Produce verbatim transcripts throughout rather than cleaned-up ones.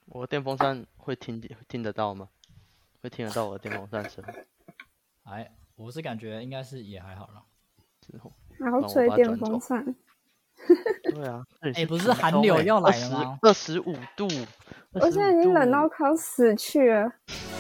我的电风扇会听听得到吗？会听得到我的电风扇声？ 哎，我是感觉应该是也还好了。 之后， 然后让我吹电把它转走。 风扇。 对啊，这里哎， 是不是寒土丘哎、 流要二十来了吗？ 二十五度，二我现在已经十五度。 冷到快要死去了。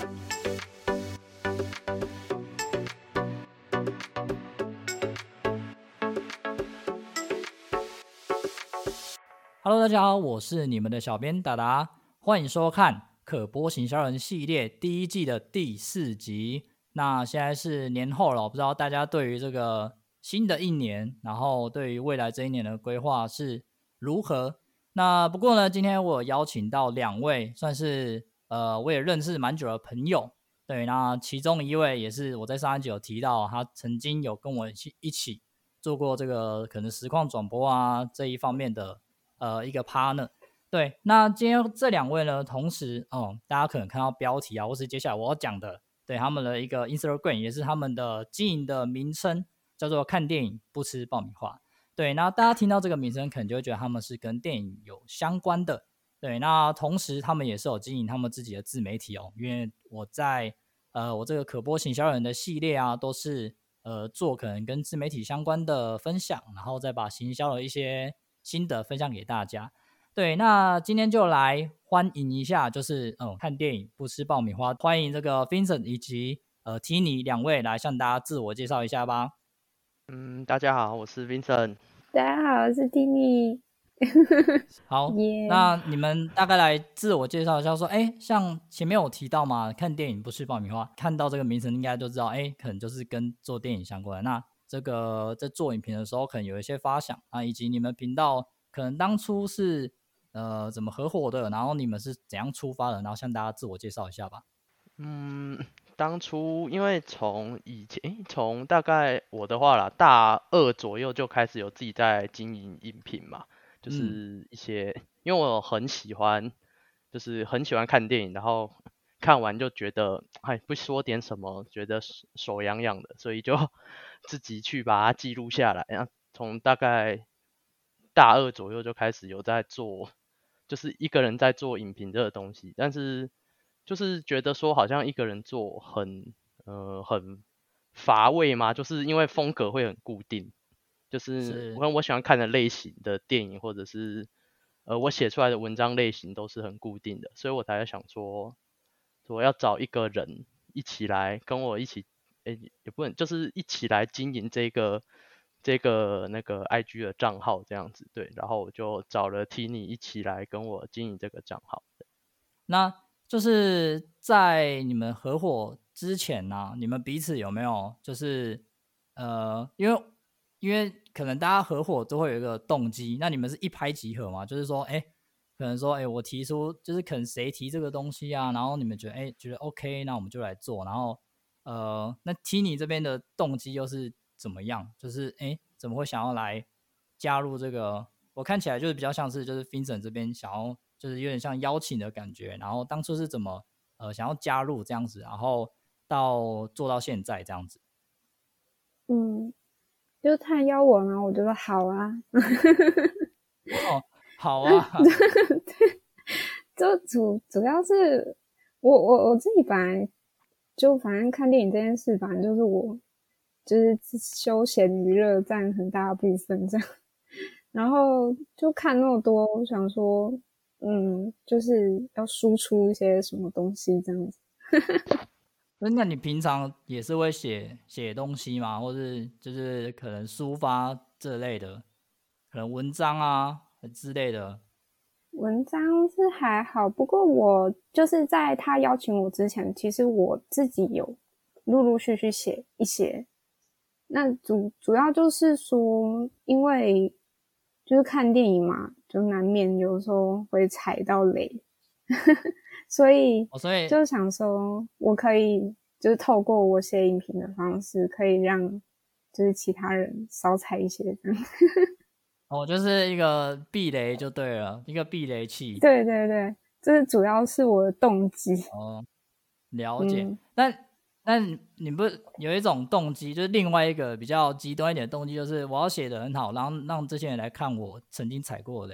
Hello， 大家好，我是你们的小编达达，欢迎收看可播行销人系列第一季的第四集。那现在是年后了，我不知道大家对于这个新的一年，然后对于未来这一年的规划是如何？那不过呢，今天我有邀请到两位，算是呃我也认识蛮久的朋友。对，那其中一位也是我在上一集有提到，他曾经有跟我一起一起做过这个可能实况转播啊这一方面的。呃，一个 partner。 对，那今天这两位呢，同时哦，大家可能看到标题啊，或是接下来我要讲的，对他们的一个 Instagram 也是他们的经营的名称，叫做看电影不吃爆米花。对，那大家听到这个名称，可能就会觉得他们是跟电影有相关的。对，那同时他们也是有经营他们自己的自媒体哦，因为我在呃我这个可播行销人的系列啊，都是呃做可能跟自媒体相关的分享，然后再把行销的一些心得分享给大家。对，那今天就来欢迎一下，就是嗯，看电影不吃爆米花，欢迎这个 Vincent 以及呃 Tini 两位来向大家自我介绍一下吧。 嗯，大家好，我是 Vincent。 大家好，我是 Tini。 好， yeah. 那你们大概来自我介绍一下，说，哎，像前面有提到嘛，看电影不吃爆米花，看到这个名称应该就知道，哎，可能就是跟做电影相关的。那这个在做影评的时候，可能有一些发想啊，以及你们频道可能当初是呃怎么合伙的，然后你们是怎样出发的，然后向大家自我介绍一下吧。 嗯，当初因为从以前，从大概我的话啦，大二左右就开始有自己在经营影评嘛，就是一些，嗯、因为我很喜欢，就是很喜欢看电影，然后看完就觉得，哎，不说点什么，觉得手痒痒的，所以就自己去把它记录下来。然后从大概大二左右就开始有在做，就是一个人在做影评这个东西，但是就是觉得说好像一个人做很呃很乏味嘛，就是因为风格会很固定，就是我我喜欢看的类型的电影或者是呃我写出来的文章类型都是很固定的，所以我才想说我要找一个人一起来跟我一起，诶也不能就是一起来经营这个这个那个 I G 的账号这样子，对，然后我就找了 Tini 一起来跟我经营这个账号。 那就是在你们合伙之前呢、啊，你们彼此有没有就是呃，因为因为可能大家合伙都会有一个动机，那你们是一拍即合嘛？就是说，哎，可能说，哎，我提出就是可能谁提这个东西啊，然后你们觉得，哎，觉得 OK， 那我们就来做，然后呃，那 Tini 这边的动机又是怎么样？就是哎，怎么会想要来加入这个？我看起来就是比较像是就是 Vincent 这边想要。就是有点像邀请的感觉，然后当初是怎么呃想要加入这样子，然后到做到现在这样子。 嗯，就他邀我嘛，我就说好啊。 哦，好啊。 就主主要是我我我自己本来就反正看电影这件事，反正就是我就是休闲娱乐占很大部分这样，然后就看那么多，我想说。嗯，就是要输出一些什么东西这样子。 那你平常也是会写写东西吗？或是就是可能抒发这类的，可能文章啊之类的？ 文章是还好，不过我就是在他邀请我之前，其实我自己有陆陆续续写一些。那主主要就是说，因为就是看电影嘛，就难免有时候会踩到雷，所以就想说我可以就是透过我写影评的方式，可以让就是其他人少踩一些这样。 哦，就是一个避雷就对了，一个避雷器。 对对对，这主要是我的动机。 哦，了解。嗯、但但你不是有一种动机，就是另外一个比较极端一点的动机，就是我要写得很好，然后让这些人来看我曾经踩过的雷。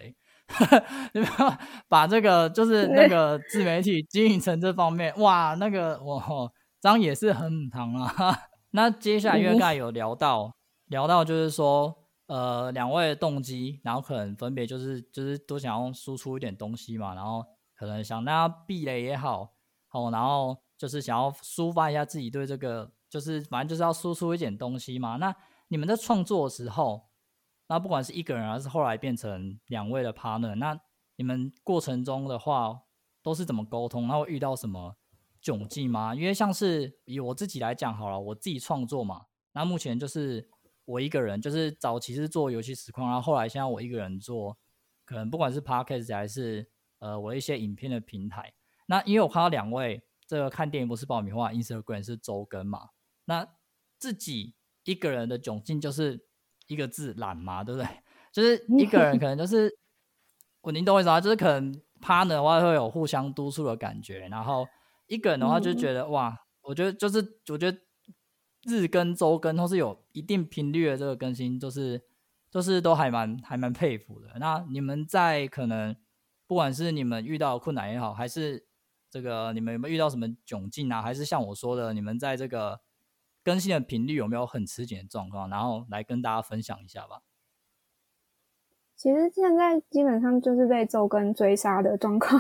你们要把这个就是那个自媒体经营成这方面，哇，那个我这样也是很母汤啊。那接下来因为刚才有聊到聊到就是说呃两位的动机，然后可能分别就是就是都想要输出一点东西嘛，然后可能想让他避雷也好，哦，然后就是想要抒发一下自己对这个，就是反正就是要输出一点东西嘛。那你们在创作的时候，那不管是一个人还是后来变成两位的 partner， 那你们过程中的话都是怎么沟通？那会遇到什么窘境吗？因为像是以我自己来讲好了，我自己创作嘛，那目前就是我一个人，就是早期是做游戏实况，然后后来现在我一个人做，可能不管是 podcast 还是呃我一些影片的平台。那因为我看到两位这个看电影不是爆米花 Instagram 是周更嘛，那自己一个人的窘境就是一个字懒嘛，对不对？就是一个人可能就是我您懂我意思吗？就是可能 partner 的话会有互相督促的感觉，然后一个人的话就觉得、嗯、哇，我觉得就是我觉得日更周更或是有一定频率的这个更新，就是就是都还蛮还蛮佩服的。那你们在可能不管是你们遇到困难也好，还是这个你们有没有遇到什么窘境啊？还是像我说的，你们在这个更新的频率有没有很吃紧的状况？然后来跟大家分享一下吧。 其实现在基本上就是被周更追杀的状况。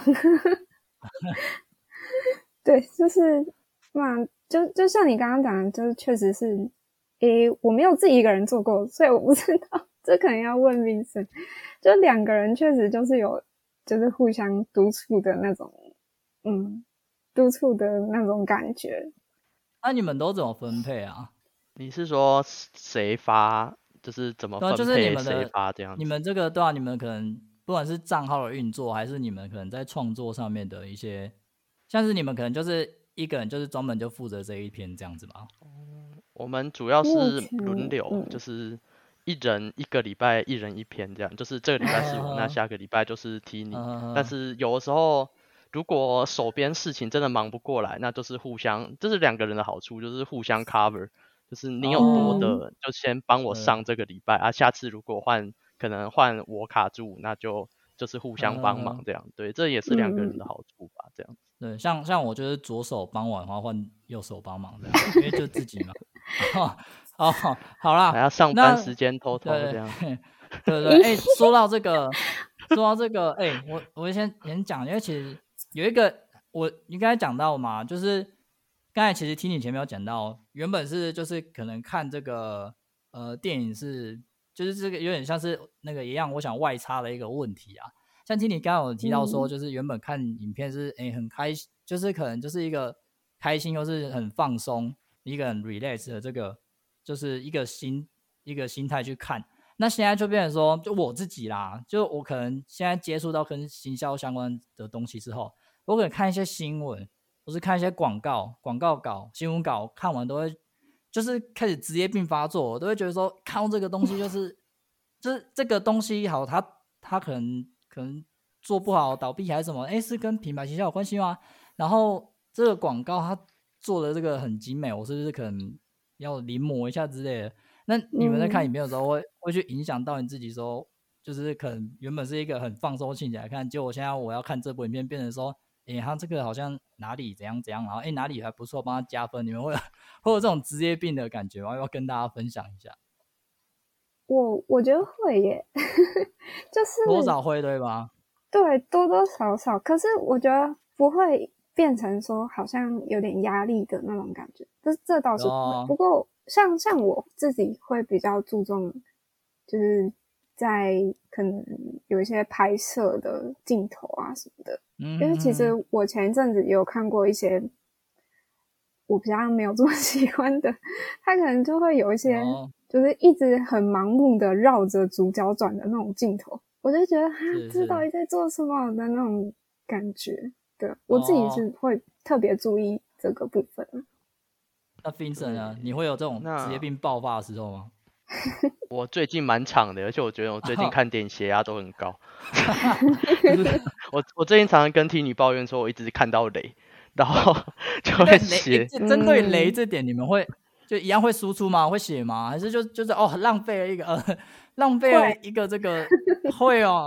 对，就是嘛，就就像你刚刚讲的，就是确实是，诶，我没有自己一个人做过，所以我不知道，这可能要问 Vincent。就两个人确实就是有，就是互相督促的那种，嗯，督促的那种感觉。 那你们都怎么分配啊？ 你是说谁发？就是怎么分配谁发这样子？ 你们这个对啊，你们可能不管是账号的运作，还是你们可能在创作上面的一些，像是你们可能就是一个人就是专门就负责这一篇这样子吗？ 嗯，我们主要是轮流，嗯、就是一人一个礼拜一人一篇这样，就是这个礼拜是我，那下个礼拜就是 Tini。但是有的时候如果手边事情真的忙不过来，那就是互相，这是两个人的好处，就是互相 cover。就是你有多的、哦、就先帮我上这个礼拜、嗯、啊，下次如果换可能换我卡住，那就就是互相帮忙这样、嗯、对，这也是两个人的好处吧、嗯、这样对，像像我就是左手帮完的话换右手帮忙这样，因为就自己嘛。哦, 哦好啦， 还要上班时间偷偷这样。 对对对，哎、欸，说到这个说到这个哎、欸，我我先先讲，因为其实有一个我应该讲到嘛，就是刚才其实听你前面有讲到，原本是就是可能看这个呃电影是就是这个有点像是那个一样，我想外插的一个问题啊。像听你刚刚有提到说，就是原本看影片是哎、欸、很开心，就是可能就是一个开心又是很放松，一个很 relax 的这个就是一个心一个心态去看。那现在就变成说，就我自己啦，就我可能现在接触到跟行销相关的东西之后，我可能看一些新闻。或是看一些广告、广告稿、新闻稿，看完都会就是开始职业病发作，我都会觉得说，看到这个东西就是就是这个东西好，它它可能可能做不好倒闭还是什么，哎，是跟品牌形象有关系吗？然后这个广告它做的这个很精美，我是不是可能要临摹一下之类的？那你们在看影片的时候会、嗯、会去影响到你自己说，就是可能原本是一个很放松性来看，结果现在我要看这部影片变成说。哎，他这个好像哪里怎样怎样，然后哎哪里还不错，帮他加分。你们会有会有这种职业病的感觉吗？要不要跟大家分享一下？ 我我觉得会耶，就是多少会对吧？ 对，多多少少。可是我觉得不会变成说好像有点压力的那种感觉，这这倒是不会。哦、不过像像我自己会比较注重，就是在可能有一些拍摄的镜头啊什么的。因为其实我前一阵子也有看过一些我比较没有这么喜欢的，他可能就会有一些就是一直很盲目的绕着主角转的那种镜头，我就觉得哈，这到底在做什么的那种感觉。对，我自己是会特别注意这个部分。 那 Vincent 呢？你会有这种职业病爆发的时候吗？ 我最近蛮长的，而且我觉得我最近看电影血压都很高。我我最近常常跟 T 女抱怨说，我一直看到雷，然后就会写。 针对雷这点，你们会就一样会输出吗？会写吗？还是就就是哦浪费了一个呃浪费了一个这个会哦？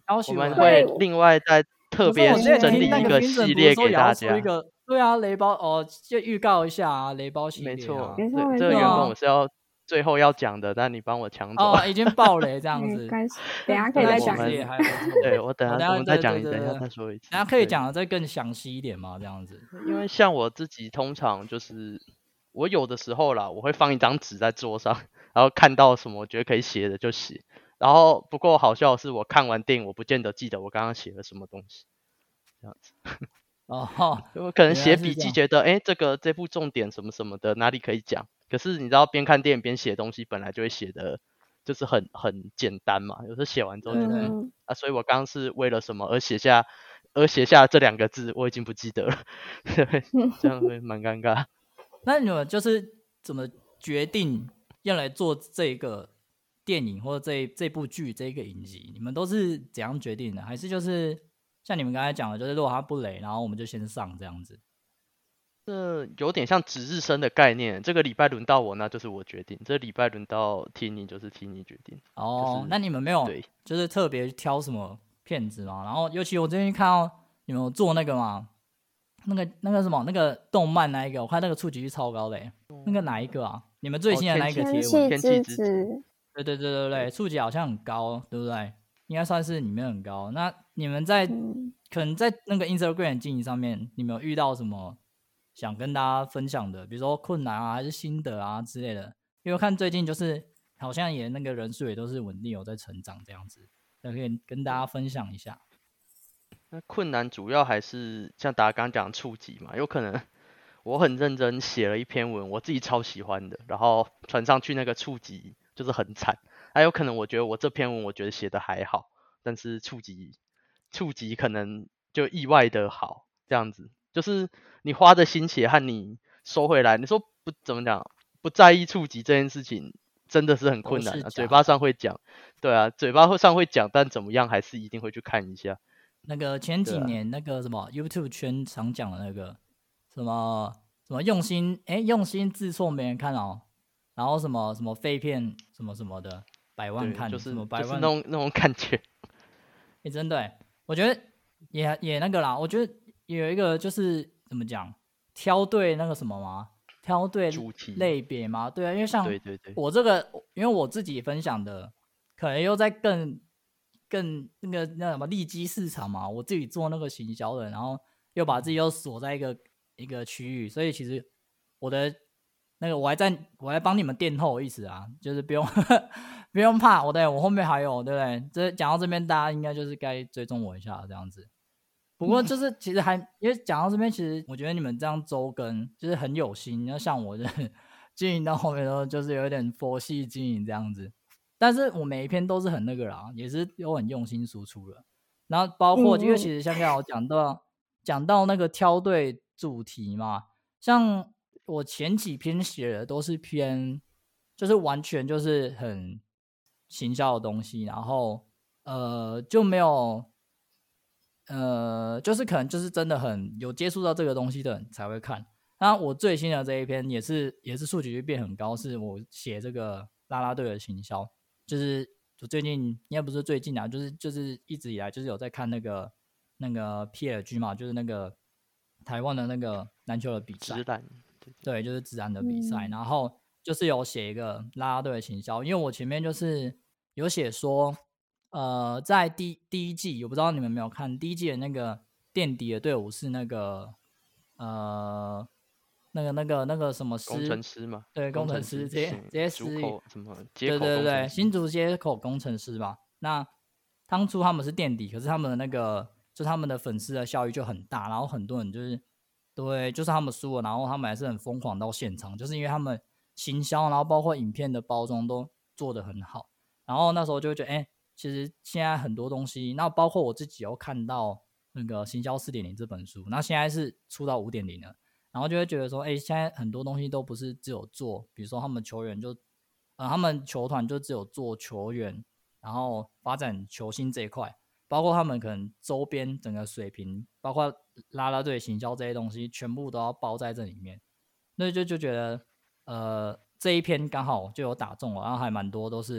我们会会另外再特别整理一个系列给大家。 一个对啊，雷包哦，就预告一下啊，雷包系列、啊。 没错， 没错， 这个原本我是要最后要讲的，但你帮我抢走。 哦，已经爆雷这样子。 等一下可以再讲一次。 对，我等一下我们再讲，等一下再说一次。 等一下可以讲的再更详细一点吗？这样子。 因为像我自己通常就是我有的时候啦，我会放一张纸在桌上，然后看到什么我觉得可以写的就写。然后不过好笑的是，我看完电影我不见得记得我刚刚写了什么东西，这样子。 哦， 我可能写笔记觉得，哎，这个这部重点什么什么的哪里可以讲，可是你知道边看电影边写东西本来就会写的就是很很简单嘛，有时候写完之后就嗯啊，所以我刚刚是为了什么而写下而写下这两个字，我已经不记得了，这样会蛮尴尬。 那你们就是怎么决定要来做这个电影或者这这部剧这个影集？你们都是怎样决定的？还是就是像你们刚才讲的，就是如果它不雷，然后我们就先上这样子？ 这有点像值日生的概念，这个礼拜轮到我，那就是我决定；这礼拜轮到 Tini， 就是 Tini 决定。 哦、 就是， 那你们没有就是特别挑什么片子吗？然后尤其我最近看到你们有做那个嘛，那个那个什么那个动漫那一个，我看那个触及率超高的、欸，那个哪一个啊？你们最新的那一个贴文？ 天气之子。 对对对对对，触及好像很高，对不对？应该算是里面很高。那你们在、嗯、可能在那个 Instagram 经营上面，你们有遇到什么想跟大家分享的，比如说困难啊，还是心得啊之类的？因为我看最近就是好像也那个人数也都是稳定有在成长这样子，那可以跟大家分享一下。 那困难主要还是像大家刚刚讲触及嘛，有可能我很认真写了一篇文，我自己超喜欢的，然后传上去那个触及就是很惨。还有可能我觉得我这篇文我觉得写的还好，但是触及触及可能就意外的好，这样子就是你花的心血和你收回来，你说不怎么讲不在意触及这件事情真的是很困难啊，嘴巴上会讲，对啊，嘴巴上会讲，但怎么样还是一定会去看一下。 那个前几年那个什么 YouTube 圈常讲的那个什么什么用心哎用心自错没人看哦，然后什么什么废片什么什么的百万看， 就是什么百万、 就是那种那种感觉。 哎，真的，我觉得也也那个啦，我觉得有一个就是怎么讲，挑对那个什么嘛，挑对类别嘛，对啊，因为像我这个，对对对，因为我自己分享的，可能又在更更那个那什么利基市场嘛，我自己做那个行销的，然后又把自己又锁在一个一个区域，所以其实我的那个我还在我还帮你们垫后意思啊，就是不用不用怕，我对我后面还有，对不对？这讲到这边，大家应该就是该追踪我一下这样子。不过就是其实还因为讲到这边，其实我觉得你们这样周更就是很有心，要像我就是经营到后面都就是有点佛系经营这样子。但是我每一篇都是很那个啦，也是有很用心输出了。然后包括、嗯、因为其实像刚才我讲到讲到那个挑对主题嘛，像我前几篇写的都是偏就是完全就是很行销的东西，然后呃就没有呃就是可能就是真的很有接触到这个东西的人才会看。那我最新的这一篇也是也是触及率变很高，是我写这个啦啦队的行销。就是我最近应该不是最近啊，就是就是一直以来就是有在看那个那个 P L G 嘛，就是那个台湾的那个篮球的比赛，对，就是职篮的比赛、嗯，然后就是有写一个啦啦队的行销，因为我前面就是有写说，呃，在第第一季，我不知道你们有没有看第一季的那个垫底的队伍是那个呃。那个、那个、那个什么师， 工程师嘛， 对，工程师，这些这些师， 什么接口， 对对对，新竹接口工程师吧。那当初他们是垫底，可是他们的那个，就他们的粉丝的效益就很大，然后很多人就是，对，就是他们输了，然后他们还是很疯狂到现场，就是因为他们行销，然后包括影片的包装都做得很好。然后那时候就会觉得，哎、欸，其实现在很多东西，那包括我自己有看到那个行销 四点零 这本书，那现在是出到 五点零 了。然后就会觉得说，哎，现在很多东西都不是只有做，比如说他们球员就，呃，他们球团就只有做球员，然后发展球星这一块，包括他们可能周边整个水平，包括啦啦队行销这些东西，全部都要包在这里面。那就就觉得，呃，这一篇刚好就有打中了，然后还蛮多都是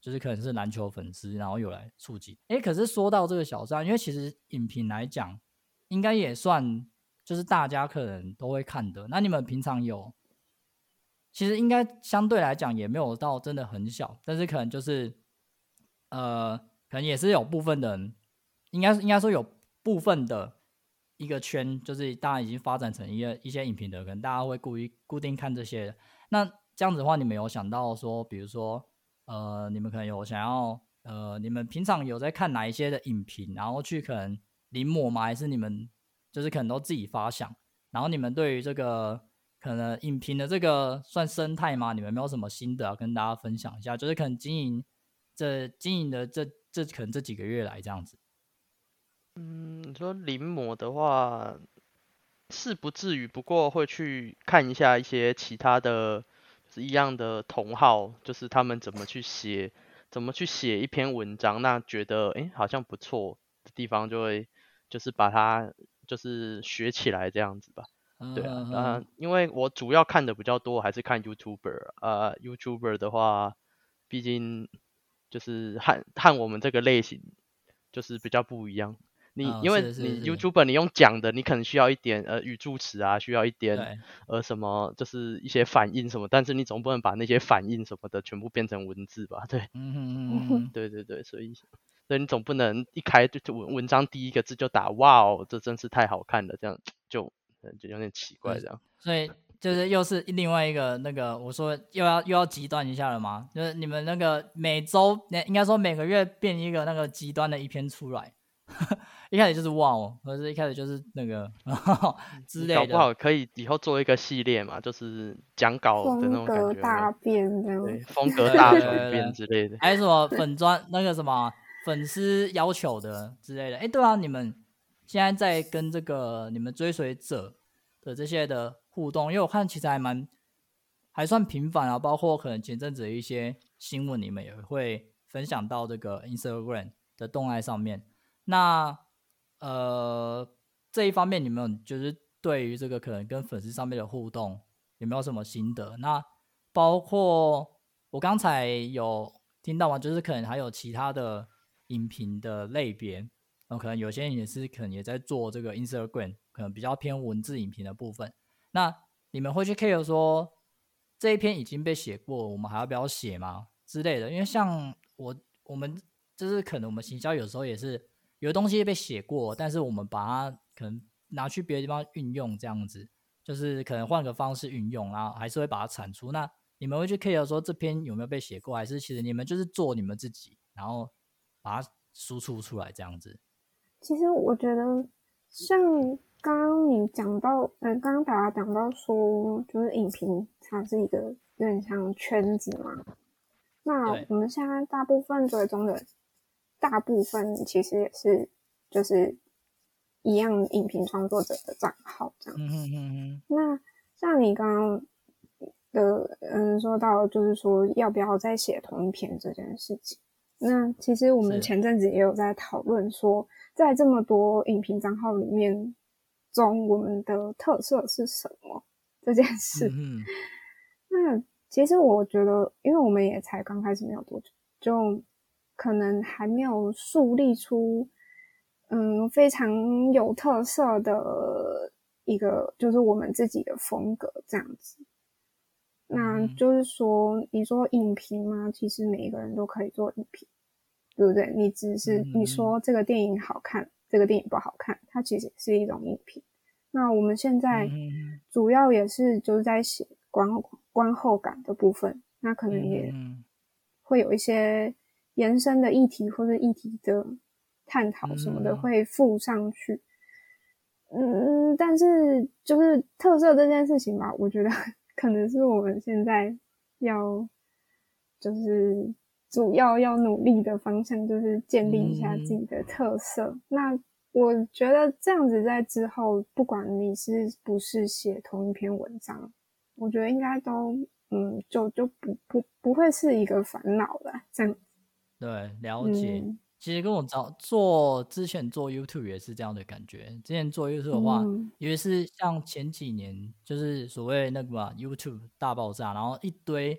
就是可能是篮球粉丝，然后有来触及。哎，可是说到这个小账，因为其实影评来讲，应该也算就是大家可能都会看的。那你们平常有，其实应该相对来讲也没有到真的很小，但是可能就是呃，可能也是有部分的人，应该应该说有部分的一个圈，就是大家已经发展成一个一些影评的，可能大家会故意固定看这些。那这样子的话，你们有想到说，比如说，呃，你们可能有想要，呃，你们平常有在看哪一些的影评，然后去可能临摹吗？还是你们就是可能都自己发想？然后你们对于这个可能影评的这个算生态吗？你们有没有什么心得要跟大家分享一下？就是可能经营这经营的这这可能这几个月来这样子。 嗯，你说临摹的话是不至于，不过会去看一下一些其他的，就是一样的同好，就是他们怎么去写，怎么去写一篇文章，那觉得诶好像不错的地方，就会就是把它就是学起来这样子吧。对啊，呃，因为我主要看的比较多，还是看 YouTuber，呃，YouTuber 的话，毕竟就是和和我们这个类型就是比较不一样。你嗯， 因为你是是是， YouTuber 你用讲的，你可能需要一点呃语助词啊，需要一点对， 呃什么，就是一些反应什么，但是你总不能把那些反应什么的全部变成文字吧？对， 嗯哼嗯哼， 对对对，所以所以你总不能一开就就文文章第一个字就打哇哦，这真是太好看了，这样就就有点奇怪这样。 所以就是又是另外一个那个，我说又要又要极端一下了吗？就是你们那个每周应该说每个月变一个那个极端的一篇出来，一开始就是哇哦，或者一开始就是那个之类的， 搞不好可以以后做一个系列嘛，就是讲稿的那种感觉有没有， 风格大变这样。 对，风格大转变之类的。 还有什么粉专那个什么粉丝要求的之类的？哎，对啊，你们现在在跟这个你们追随者的这些的互动，因为我看其实还蛮还算频繁啊，包括可能前阵子的一些新闻，你们也会分享到这个 Instagram 的动态上面。那呃这一方面，你们就是对于这个可能跟粉丝上面的互动有没有什么心得？那包括我刚才有听到嘛，就是可能还有其他的影评的类别，然后可能有些人也是可能也在做这个 Instagram， 可能比较偏文字影评的部分。那你们会去 care 说这一篇已经被写过，我们还要不要写吗之类的？因为像我我们就是可能我们行销有时候也是有的东西被写过，但是我们把它可能拿去别的地方运用，这样子就是可能换个方式运用，然后还是会把它产出。那你们会去 care 说这篇有没有被写过，还是其实你们就是做你们自己，然后把它输出出来这样子？ 其实我觉得，像刚刚你讲到，呃，刚刚大家讲到说，就是影评它是一个有点像圈子嘛。那我们现在大部分追踪的，大部分其实也是就是一样影评创作者的账号这样。 嗯哼哼哼。 那像你刚刚的，嗯，说到就是说要不要再写同一篇这件事情。那其实我们前阵子也有在讨论说，在这么多影评账号里面中，我们的特色是什么这件事。 嗯、 那其实我觉得，因为我们也才刚开始没有多久，就可能还没有树立出嗯非常有特色的一个，就是我们自己的风格这样子。那就是说，你说影评吗？其实每一个人都可以做影评，对不对？你只是你说这个电影好看，这个电影不好看，它其实是一种影评。那我们现在主要也是就是在写观观后感的部分，那可能也会有一些延伸的议题或者议题的探讨什么的会附上去。嗯，但是就是特色这件事情吧，我觉得可能是我们现在要就是主要要努力的方向，就是建立一下自己的特色。嗯、那我觉得这样子在之后，不管你是不是写同一篇文章，我觉得应该都嗯，就就不不不会是一个烦恼了。这样对，了解。嗯、其实跟我早做之前做 YouTube 也是这样的感觉。之前做 YouTube 的话，嗯、因为是像前几年就是所谓那个嘛 YouTube 大爆炸，然后一堆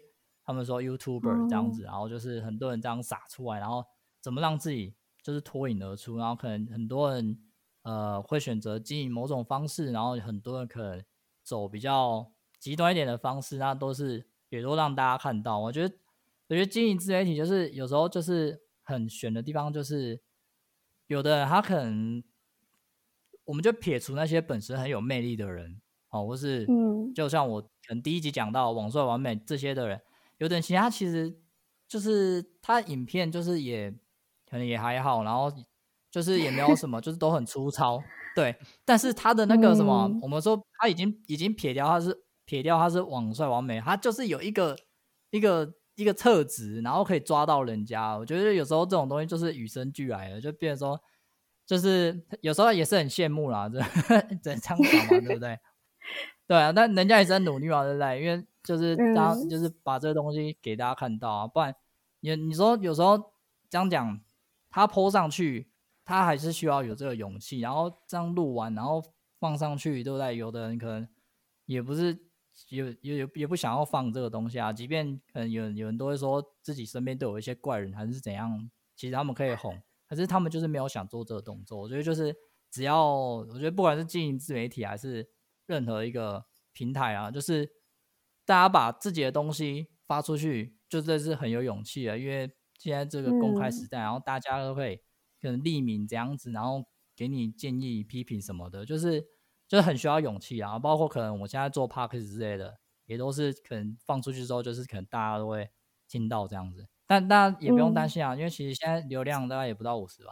他们说 YouTuber 这样子，然后就是很多人这样撒出来，然后怎么让自己就是脱颖而出，然后可能很多人呃会选择经营某种方式，然后很多人可能走比较极端一点的方式，那都是也都让大家看到。我觉得我觉得经营自媒体就是有时候就是很悬的地方，就是有的人他可能我们就撇除那些本身很有魅力的人哦，或是就像我可能第一集讲到网帅完美这些的人，有的人其实他其实就是他影片就是也可能也还好，然后就是也没有什么就是都很粗糙，对，但是他的那个什么、嗯、我们说他已经已经撇掉他是撇掉他是网帅完美，他就是有一个一个一个特质，然后可以抓到人家。我觉得有时候这种东西就是与生俱来的，就变成说就是有时候也是很羡慕啦，这这样讲嘛，对不对？对啊，但人家也是在努力嘛，对不对？因为就是当、嗯、就是把这个东西给大家看到啊，不然你你说有时候这样讲，他 po 上去，他还是需要有这个勇气，然后这样录完，然后放上去，对不对？有的人可能也不是也也也不想要放这个东西啊，即便可能有有人都会说自己身边都有一些怪人还是怎样，其实他们可以红，可是他们就是没有想做这个动作。我觉得就是只要我觉得不管是经营自媒体还是任何一个平台啊，就是大家把自己的东西发出去，就这是很有勇气的，因为现在这个公开时代，嗯、然后大家都会可能匿名这样子，然后给你建议、批评什么的，就是就是很需要勇气啊。包括可能我现在做 podcast 之类的，也都是可能放出去之后，就是可能大家都会听到这样子。但大家也不用担心啊，嗯、因为其实现在流量大概也不到五十吧，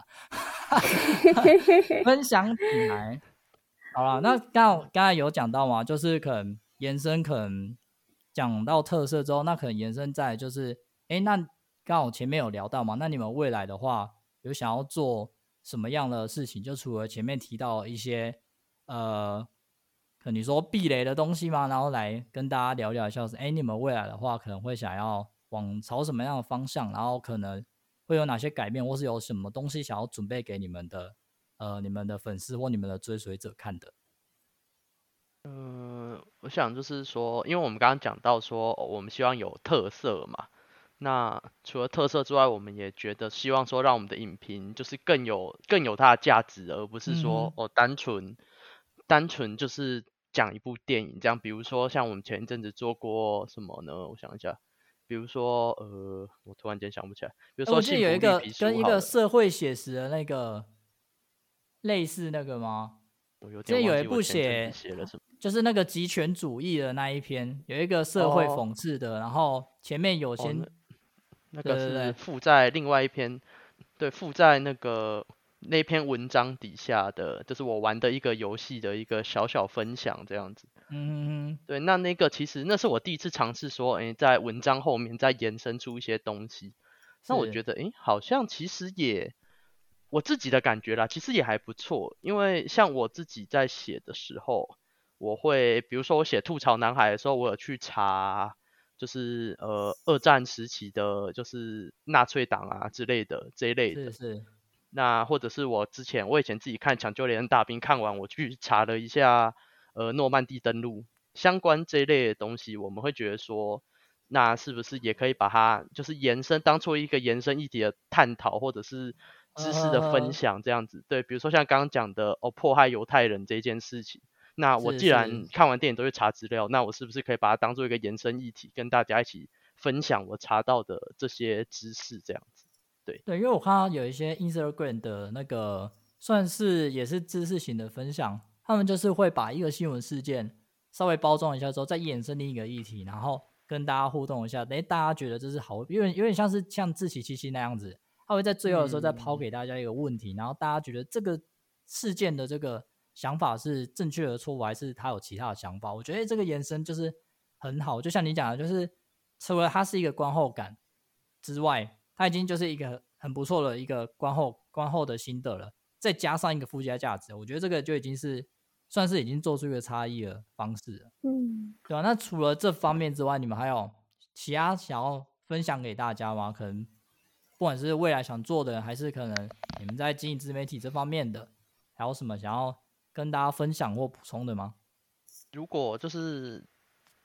分享起来。好啦，那刚刚才有讲到嘛，就是可能延伸，可能讲到特色之后，那可能延伸在就是，哎，那刚好前面有聊到嘛，那你们未来的话有想要做什么样的事情？就除了前面提到一些呃，可能你说避雷的东西嘛，然后来跟大家聊聊一下，是哎，你们未来的话可能会想要往朝什么样的方向，然后可能会有哪些改变，或是有什么东西想要准备给你们的。呃，你们的粉丝或你们的追随者看的？ 嗯、呃，我想就是说，因为我们刚刚讲到说、哦，我们希望有特色嘛。那除了特色之外，我们也觉得希望说，让我们的影评就是更有更有它的价值，而不是说、嗯、哦单纯单纯就是讲一部电影这样。比如说像我们前一阵子做过什么呢？我想一下。比如说，呃，我突然间想不起来。比如说， 我记得有一个跟一个社会写实的那个类似那个吗？ 我有点忘记我前阵子写了什么，就是那个极权主义的那一篇，有一个社会讽刺的，哦、然后前面有先、哦、 那, 那个是附在另外一篇，对，附在那个那篇文章底下的，就是我玩的一个游戏的一个小小分享这样子。 嗯嗯， 对，那那个其实那是我第一次尝试说，哎，在文章后面再延伸出一些东西。那我觉得，哎，好像其实也。我自己的感觉啦，其实也还不错，因为像我自己在写的时候，我会比如说我写吐槽男孩的时候，我有去查，就是呃二战时期的，就是纳粹党啊之类的这一类的。 是是。 那或者是我之前我以前自己看《抢救连人大兵》，看完我去查了一下，呃诺曼底登陆相关这一类的东西，我们会觉得说，那是不是也可以把它就是延伸当做一个延伸议题的探讨，或者是知识的分享这样子， uh, 对，比如说像刚刚讲的哦，迫害犹太人这件事情，那我既然看完电影都会查资料，那我是不是可以把它当做一个延伸议题，跟大家一起分享我查到的这些知识这样子？对对，因为我看到有一些 Instagram 的那个算是也是知识型的分享，他们就是会把一个新闻事件稍微包装一下之后，再衍生另一个议题，然后跟大家互动一下，等大家觉得这是好，有点有点像是像志祺七七那样子。他会在最后的时候再抛给大家一个问题、嗯、然后大家觉得这个事件的这个想法是正确的错误，还是他有其他的想法。我觉得这个延伸就是很好，就像你讲的，就是除了它是一个观后感之外，它已经就是一个很不错的一个观后观后的心得了，再加上一个附加价值，我觉得这个就已经是算是已经做出一个差异的方式了。嗯，对吧、啊？那除了这方面之外，你们还有其他想要分享给大家吗？可能不管是未来想做的，还是可能你们在经营自媒体这方面的，还有什么想要跟大家分享或补充的吗？ 如果就是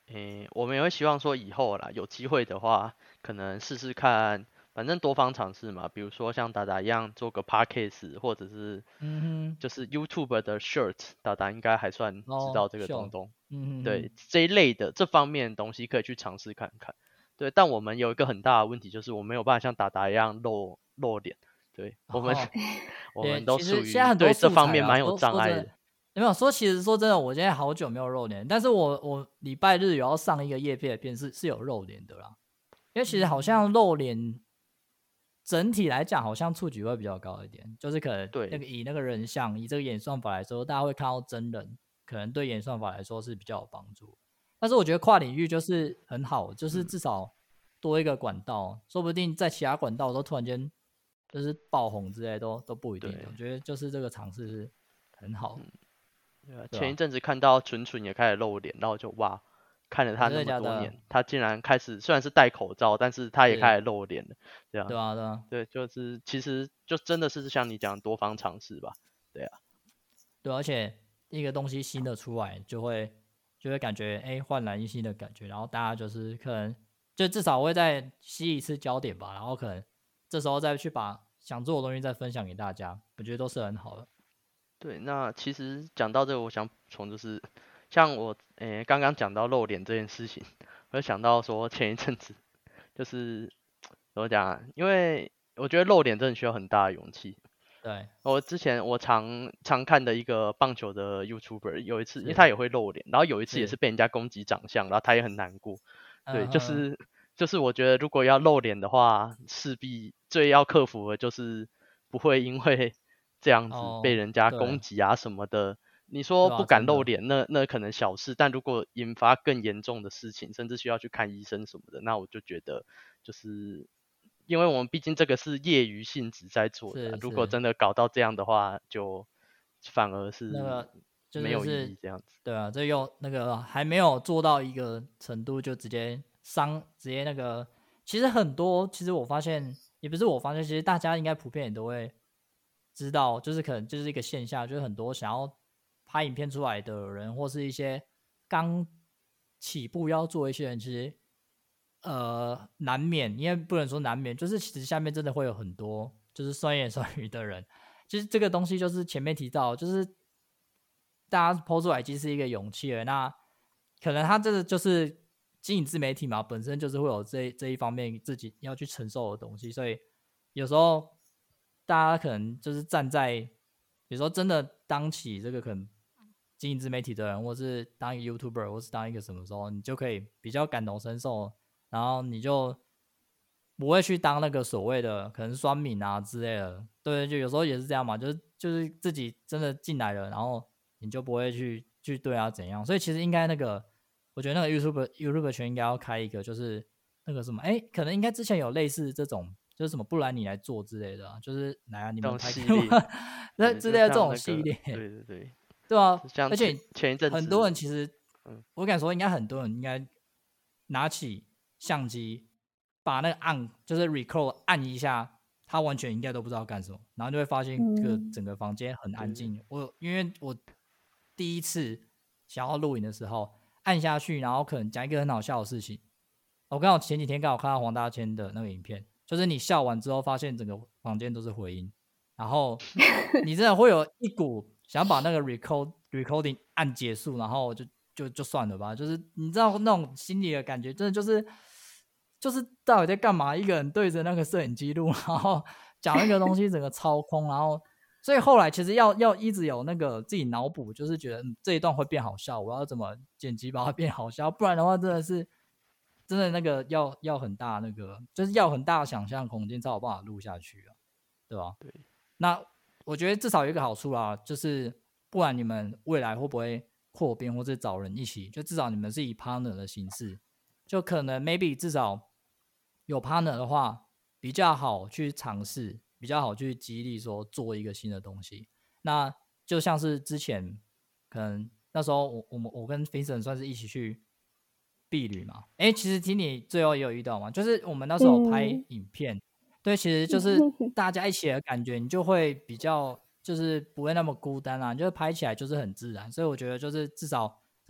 诶，我们也会希望说以后啦，有机会的话，可能试试看，反正多方尝试嘛。比如说像达达一样做个 podcast，或者是嗯就是 YouTube 的 shirt，达达应该还算哼，哦， 知道这个秀， 东东。 嗯哼对哼， 这一类的这方面的东西可以去尝试看看。对，但我们有一个很大的问题，就是我没有办法像达达一样露露脸。对我们， 哦， 我也们都属其实现在于对这很多素材啦， 方面蛮有说说真的， 障碍的。 有没有说？其实说真的，我现在好久没有露脸，但是我我礼拜日有要上一个业配的片是是有露脸的啦，因为其实好像露脸整体来讲好像触及会比较高一点，就是可能那对， 个以那个人像以这个演算法来说，大家会看到真人，可能对演算法来说是比较有帮助。但是我觉得跨领域就是很好，就是嗯， 至少多一个管道，说不定在其他管道都突然间就是爆红之类都都不一定的。 对， 我觉得就是这个尝试是很好， 嗯，对啊， 对吧？ 前一阵子看到纯纯也开始露脸，然后就哇，看了哦， 他那真的假的？ 么多年，他竟然开始虽然是戴口罩，但是他也开是， 始露脸了，这样。 对啊，对啊， 对，就是其实就真的是像你讲多方尝试吧。对啊， 对啊，而且一个东西新的出来，就会就会感觉哎焕然一新的感觉，然后大家就是可能就至少会再吸一次焦点吧，然后可能这时候再去把想做的东西再分享给大家，我觉得都是很好的。 对，那其实讲到这个，我想补充就是，像我诶刚刚讲到露脸这件事情，我就想到说前一阵子就是怎么讲啊，因为我觉得露脸真的需要很大的勇气。 对， 我之前我常常看的一个棒球的 YouTuber，有一次因为是他也会露脸，然后有一次也是， 是被人家攻击长相，然后他也很难过。对，就嗯哼， 是就是我觉得如果要露脸的话，势必最要克服的就是不会因为这样子被哦， 人家攻对， 击啊什么的。你说对啊， 不敢真的露脸，那那可能小事，但如果引发更严重的事情，甚至需要去看医生什么的，那我就觉得就是因为我们毕竟这个是业余性质在做的啊，如果是是真的搞到这样的话，就反而是那个就没有意是是， 义这样子。 对啊，这又那个还没有做到一个程度，就直接伤，直接那个，其实很多，其实我发现也不是我发现，其实大家应该普遍也都会知道，就是可能就是一个现象，就是很多想要拍影片出来的人，或是一些刚起步要做一些人，其实呃难免，因为不能说难免，就是其实下面真的会有很多就是酸言酸语的人。其实这个东西就是前面提到，就是大家抛出来已经是一个勇气了。那可能他这个就是经营自媒体嘛，本身就是会有这这一方面自己要去承受的东西，所以有时候大家可能就是站在，比如说真的当起这个可能经营自媒体的人，或是当一个 YouTuber， 或是当一个什么时候，你就可以比较感同身受，然后你就不会去当那个所谓的可能酸民啊之类的。对，就有时候也是这样嘛，就是就是自己真的进来了，然后你就不会去去对他怎样。所以其实应该那个，我觉得那个 YouTube YouTube 圈应该要开一个，就是那个什么，哎，可能应该之前有类似这种，就是什么不然你来做之类的、啊，就是来啊，你这种们拍系列， 那对，就之类的这种像那个， 系列， 对对对， 对啊， 像前而且前一阵很多人子， 其实， 嗯， 我敢说应该很多人应该拿起相机，把那个按就是 record 按一下，他完全应该都不知道干什么，然后就会发现这个嗯整个房间很安对， 静。我因为我第一次想要录影的时候，按下去，然后可能讲一个很好笑的事情。我刚好前几天刚好看到黄大千的那个影片，就是你笑完之后，发现整个房间都是回音，然后你真的会有一股想把那个 record recording 按结束，然后就就就算了吧。就是你知道那种心里的感觉，真的就是就是到底在干嘛？一个人对着那个摄影机录，然后讲那个东西，整个超空，然后所以后来其实要要一直有那个自己脑补，就是觉得、嗯、这一段会变好笑，我要怎么剪辑把它变好笑，不然的话真的是真的那个要要很大那个，就是要很大的想象空间才有办法录下去啊，对吧？ 对， 那我觉得至少有一个好处啦，就是不管你们未来会不会扩编或者找人一起，就至少你们是以 partner 的形式，就可能 maybe 至少有 partner 的话比较好去尝试，比较好去激励说做一个新的东西。那就像是之前可能那时候我我们我跟 Vincent 算是一起去避旅嘛，哎，其实听你最后也有遇到嘛，就是我们那时候拍嗯影片。对，其实就是大家一起的感觉，你就会比较就是不会那么孤单啦，就是拍起来就是很自然，所以我觉得就是至少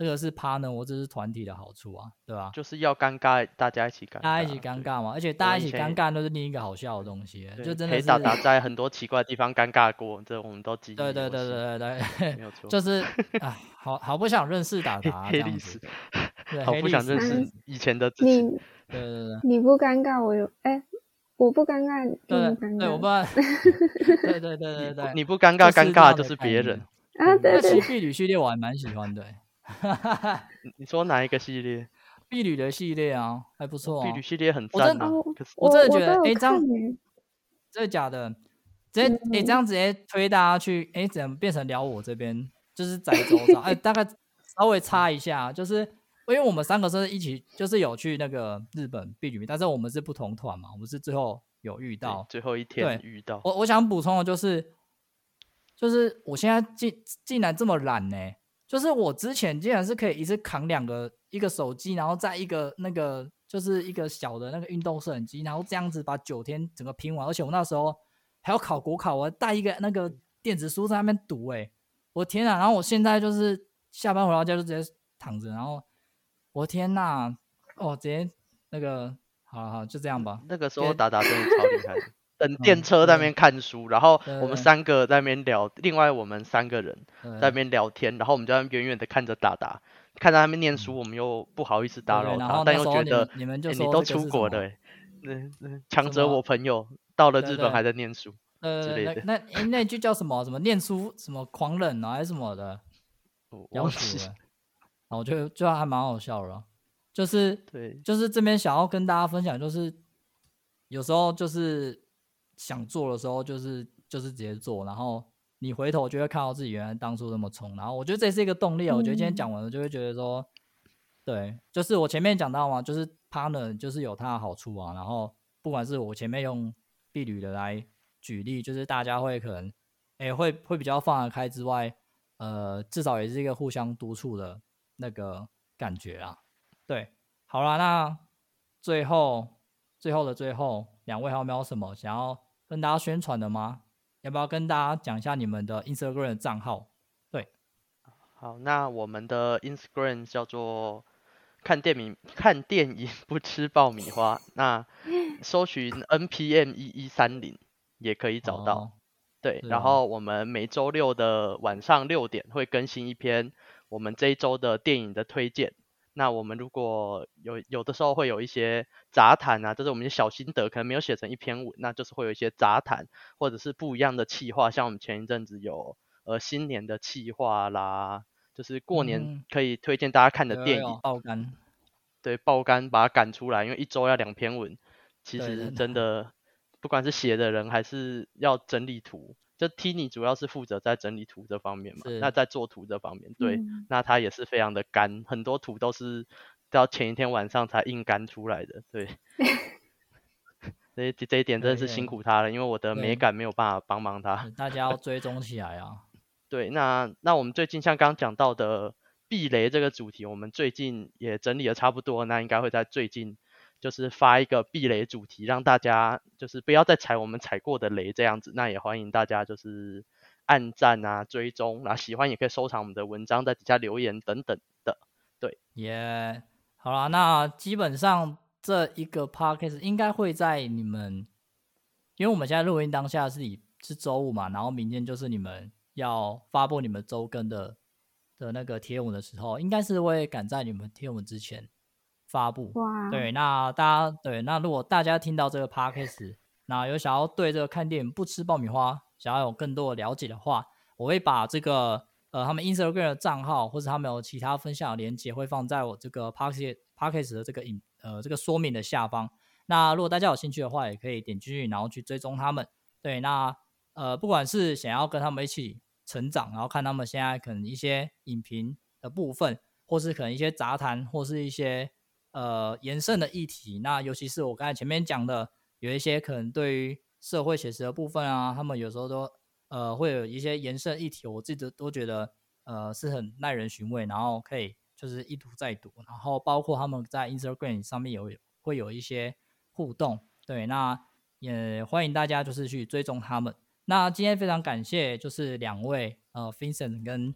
这个是 partner 或者是团体的好处啊，对吧？ 就是要尴尬，大家一起尴尬， 大家一起尴尬嘛，而且大家一起尴尬都是另一个好笑的东西，就真的是陪达达在很多奇怪的地方尴尬过，这我们都记忆犹新。 对对对对对对， 没有错， 就是啊，好好不想认识达达黑历史， 对， 好不想认识以前的自己。 对对对， 你不尴尬，我有哎。我不尴尬， 对不尴尬。 对，我不尴对对对对对， 你不尴尬，尴尬的就是别人啊。对对， 其实碧旅系列我还蛮喜欢的。 你说哪一个系列？ 碧旅的系列啊，还不错、啊。 碧旅系列很赞啊！可是我真的觉得，哎， 这样真的假的？直接哎，这样直接推大家去，哎，怎么变成聊我这边？就是宅周遭，哎，大概稍微插一下，就是。因为我们三个是一起，就是有去那个日本碧旅，但是我们是不同团嘛，我们是最后有遇到， 最后一天遇到。 我我想补充的就是，就是我现在竟竟然这么懒呢、欸，就是我之前竟然是可以一次扛两个，一个手机，然后再一个那个就是一个小的那个运动摄影机，然后这样子把九天整个拼完，而且我那时候还要考国考，我还带一个那个电子书在那边读、欸，哎，我天啊！然后我现在就是下班回到家就直接躺着，然后。我天哪！哦，直接那个，好好就这样吧。 那个时候达达真的超厉害的，等电车在那边看书，然后我们三个在那边聊，另外我们三个人在那边聊天，然后我们就在远远的看着达达，看着他们念书，我们又不好意思打扰他，但又觉得你们就你都出国了，嗯嗯，强者我朋友到了日本还在念书之类的。 那那那句叫什么？什么念书什么狂人啊，还是什么的？ 我忘记了。 我觉得就还蛮好笑的，就是对， 就是这边想要跟大家分享，就是有时候就是想做的时候，就是就是直接做，然后你回头就会看到自己原来当初那么冲，然后我觉得这是一个动力啊。我觉得今天讲完了，就会觉得说，对，就是我前面讲到嘛，就是 partner 就是有它的好处啊。然后不管是我前面用碧旅的来举例，就是大家会可能哎会会比较放得开之外，呃，至少也是一个互相督促的。那个感觉啊，对，好啦，那最后最后的最后，两位还有没有什么想要跟大家宣传的吗？要不要跟大家讲一下你们的 Instagram 的账号？对， 好，那我们的 Instagram 叫做看电影看电影不吃爆米花，那搜寻 N P M 一一三零也可以找到。哦、对，然后我们每周六的晚上六点会更新一篇。我们这一周的电影的推荐，那我们如果有有的时候会有一些杂谈啊，就是我们的小心得，可能没有写成一篇文，那就是会有一些杂谈，或者是不一样的企划，像我们前一阵子有呃新年的企划啦，就是过年可以推荐大家看的电影， 嗯、爆肝， 对，爆肝把它赶出来，因为一周要两篇文，其实真的不管是写的人还是要整理图。就 Tini 主要是负责在整理图这方面嘛，那在做图这方面，对，嗯、那他也是非常的干，很多图都是到前一天晚上才硬干出来的，对，所以这一点真的是辛苦他了，因为我的美感没有办法帮忙他。 大家要追踪起来啊。 对，那那我们最近像刚刚讲到的避雷这个主题，我们最近也整理的差不多，那应该会在最近。就是发一个避雷主题，让大家就是不要再踩我们踩过的雷这样子。那也欢迎大家就是按赞啊、追踪，然后喜欢也可以收藏我们的文章，在底下留言等等的。对， 耶、yeah ，好啦，那基本上这一个 podcast 应该会在你们，因为我们现在录音当下是以是周五嘛，然后明天就是你们要发布你们周更的的那个贴文的时候，应该是会赶在你们贴文之前。发布对，那大家对，那如果大家听到这个 podcast， 那有想要对这个看电影不吃爆米花想要有更多的了解的话，我会把这个呃他们 Instagram 的账号或者他们有其他分享的连结会放在我这个 podcast podcast 的这个影呃这个说明的下方。那如果大家有兴趣的话，也可以点进去，然后去追踪他们。对，那呃不管是想要跟他们一起成长，然后看他们现在可能一些影评的部分，或是可能一些杂谈，或是一些。呃，延伸的议题，那尤其是我刚才前面讲的，有一些可能对于社会写实的部分啊，他们有时候都呃会有一些延伸议题，我自己都觉得呃是很耐人寻味，然后可以就是一读再读，然后包括他们在 Instagram 上面有会有一些互动，对，那也欢迎大家就是去追踪他们。那今天非常感谢就是两位呃 Vincent 跟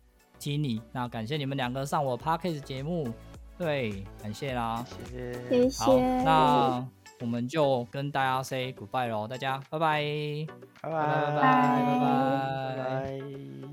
听你。那感谢你们两个上我 Podcast 节目，对，感谢啦， 谢谢， 谢谢。 好，那我们就跟大家 say goodbye 咯，大家拜拜， 拜拜拜拜拜拜拜拜拜。